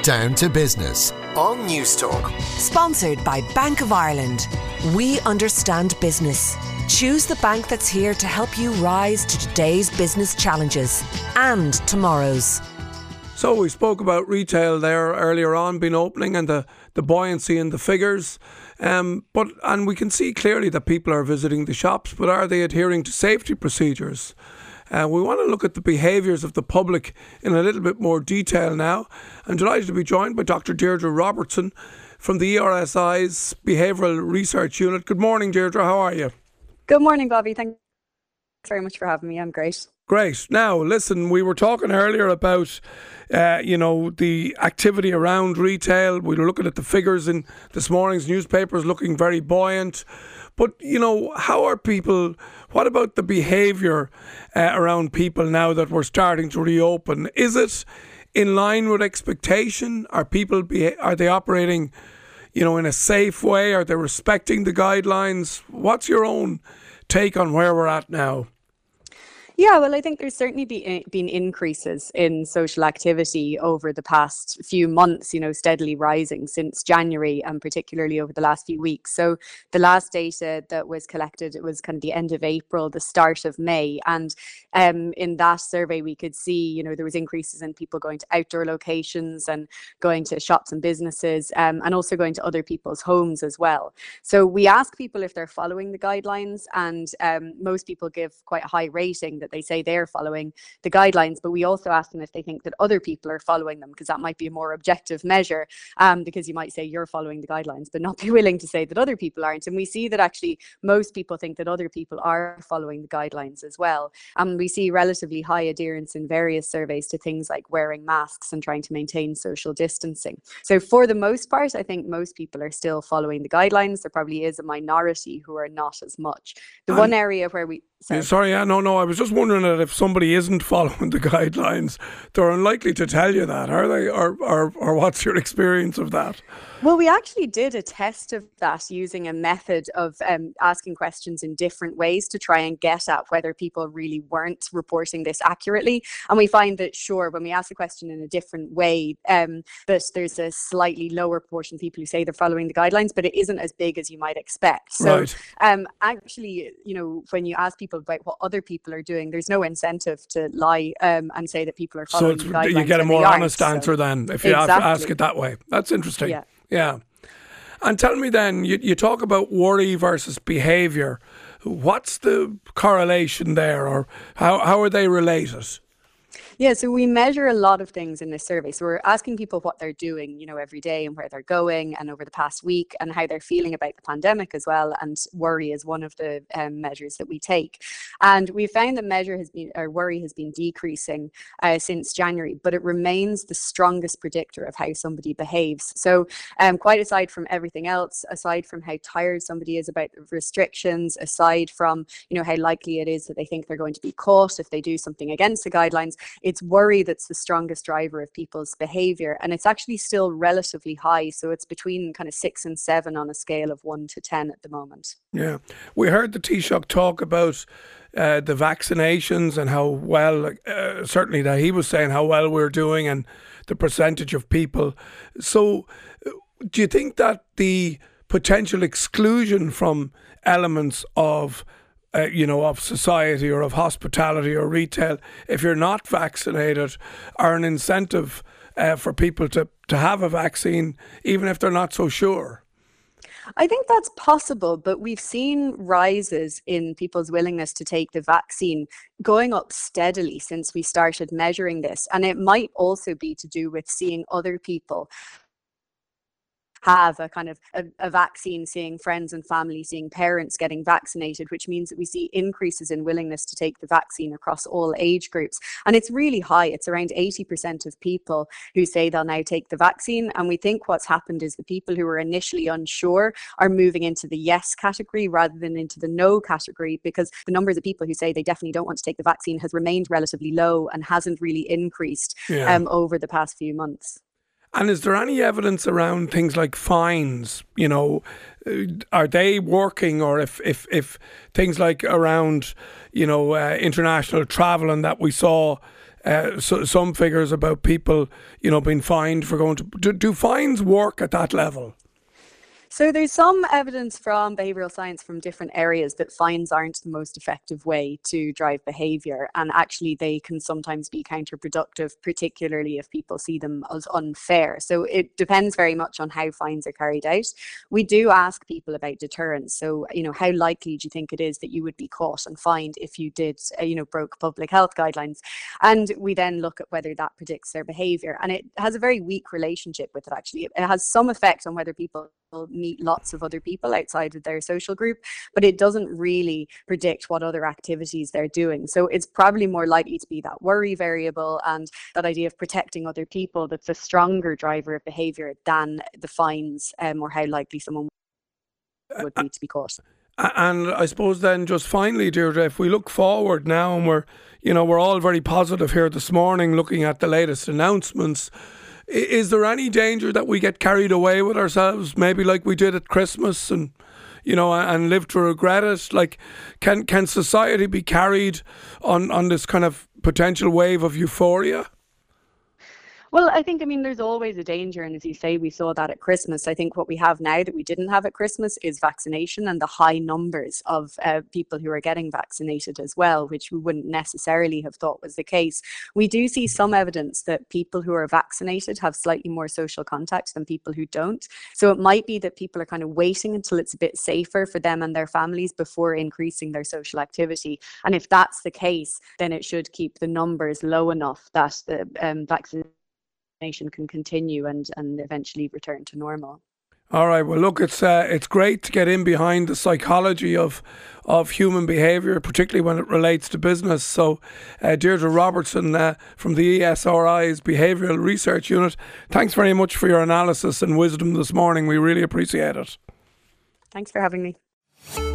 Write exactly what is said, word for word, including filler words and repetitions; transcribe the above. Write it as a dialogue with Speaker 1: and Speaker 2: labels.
Speaker 1: Down to Business on News Talk.
Speaker 2: Sponsored by Bank of Ireland. We understand business. Choose the bank that's here to help you rise to today's business challenges and tomorrow's.
Speaker 3: So we spoke about retail there earlier on, been opening, and the, the buoyancy in the figures. Um, but and we can see clearly that people are visiting the shops, but are they adhering to safety procedures? Uh, we want to look at the behaviours of the public in a little bit more detail now. I'm delighted to be joined by Doctor Deirdre Robertson from the E R S I's Behavioural Research Unit. Good morning, Deirdre. How are you?
Speaker 4: Good morning, Bobby. Thanks very much for having me. I'm great.
Speaker 3: Great. Now, listen, we were talking earlier about, uh, you know, the activity around retail. We were looking at the figures in this morning's newspapers looking very buoyant. But, you know, how are people, what about the behaviour uh, around people now that we're starting to reopen? Is it in line with expectation? Are people, be, are they operating, you know, in a safe way? Are they respecting the guidelines? What's your own take on where we're at now?
Speaker 4: Yeah, well, I think there's certainly be, been increases in social activity over the past few months, you know, steadily rising since January and particularly over the last few weeks. So the last data that was collected, it was kind of the end of April, the start of May. And um, in that survey, we could see, you know, there was increases in people going to outdoor locations and going to shops and businesses um, and also going to other people's homes as well. So we ask people if they're following the guidelines, and um, most people give quite a high rating that they say they're following the guidelines, but we also ask them if they think that other people are following them, because that might be a more objective measure, um, because you might say you're following the guidelines but not be willing to say that other people aren't. And we see that actually most people think that other people are following the guidelines as well. And um, we see relatively high adherence in various surveys to things like wearing masks and trying to maintain social distancing. So for the most part, I think most people are still following the guidelines. There probably is a minority who are not as much. The um, one area where we Sorry.
Speaker 3: Sorry, yeah, no, no. I was just wondering that if somebody isn't following the guidelines, they're unlikely to tell you that, are they? Or, or, or what's your experience of that?
Speaker 4: Well, we actually did a test of that using a method of um, asking questions in different ways to try and get at whether people really weren't reporting this accurately. And we find that, sure, when we ask the question in a different way, um, that there's a slightly lower proportion of people who say they're following the guidelines, but it isn't as big as you might expect. So
Speaker 3: right.
Speaker 4: um, actually, you know, when you ask people about what other people are doing, there's no incentive to lie um, and say that people are following
Speaker 3: so
Speaker 4: the guidelines.
Speaker 3: So you get a more honest answer
Speaker 4: so.
Speaker 3: then if you
Speaker 4: exactly.
Speaker 3: ask it that way. That's interesting.
Speaker 4: Yeah.
Speaker 3: Yeah. And tell me then, you, you talk about worry versus behaviour. What's the correlation there, or how, how are they related?
Speaker 4: Yeah, so we measure a lot of things in this survey. So we're asking people what they're doing, you know, every day and where they're going and over the past week and how they're feeling about the pandemic as well. And worry is one of the um, measures that we take. And we found that measure has been, or worry has been decreasing uh, since January, but it remains the strongest predictor of how somebody behaves. So um, quite aside from everything else, aside from how tired somebody is about the restrictions, aside from, you know, how likely it is that they think they're going to be caught if they do something against the guidelines, it's worry that's the strongest driver of people's behaviour, and it's actually still relatively high. So it's between kind of six and seven on a scale of one to ten at the moment.
Speaker 3: Yeah, we heard the Taoiseach talk about uh, the vaccinations and how well, uh, certainly that he was saying how well we're doing and the percentage of people. So do you think that the potential exclusion from elements of Uh, you know, of society or of hospitality or retail, if you're not vaccinated, are an incentive uh, for people to, to have a vaccine, even if they're not so sure?
Speaker 4: I think that's possible, but we've seen rises in people's willingness to take the vaccine going up steadily since we started measuring this. And it might also be to do with seeing other people have a kind of a, a vaccine, seeing friends and family, seeing parents getting vaccinated, which means that we see increases in willingness to take the vaccine across all age groups. And it's really high. It's around eighty percent of people who say they'll now take the vaccine. And we think what's happened is the people who were initially unsure are moving into the yes category rather than into the no category, because the numbers of people who say they definitely don't want to take the vaccine has remained relatively low and hasn't really increased
Speaker 3: yeah.
Speaker 4: um, over the past few months.
Speaker 3: And is there any evidence around things like fines? You know, are they working, or if, if, if things like around, you know, uh, international travel and that we saw uh, so, some figures about people, you know, being fined for going to. Do, do fines work at that level?
Speaker 4: So there's some evidence from behavioural science from different areas that fines aren't the most effective way to drive behaviour, and actually they can sometimes be counterproductive, particularly if people see them as unfair. So it depends very much on how fines are carried out. We do ask people about deterrence. So, you know, how likely do you think it is that you would be caught and fined if you did, uh, you know, broke public health guidelines? And we then look at whether that predicts their behaviour. And it has a very weak relationship with it, actually. It has some effect on whether people meet lots of other people outside of their social group, but it doesn't really predict what other activities they're doing. So it's probably more likely to be that worry variable and that idea of protecting other people that's a stronger driver of behaviour than the fines, um, or how likely someone would be to be caught.
Speaker 3: And I suppose then, just finally, Deirdre, if we look forward now, and we're, you know, we're all very positive here this morning looking at the latest announcements, is there any danger that we get carried away with ourselves, maybe like we did at Christmas, and, you know, and live to regret it? Like, can can society be carried on, on this kind of potential wave of euphoria?
Speaker 4: Well, I think, I mean, there's always a danger. And as you say, we saw that at Christmas. I think what we have now that we didn't have at Christmas is vaccination and the high numbers of uh, people who are getting vaccinated as well, which we wouldn't necessarily have thought was the case. We do see some evidence that people who are vaccinated have slightly more social contact than people who don't. So it might be that people are kind of waiting until it's a bit safer for them and their families before increasing their social activity. And if that's the case, then it should keep the numbers low enough that the um, vaccination can continue and, and eventually return to normal.
Speaker 3: All right. Well, look, it's uh, it's great to get in behind the psychology of of human behaviour, particularly when it relates to business. So, uh, Deirdre Robertson uh, from the E S R I's Behavioural Research Unit, thanks very much for your analysis and wisdom this morning. We really appreciate it.
Speaker 4: Thanks for having me.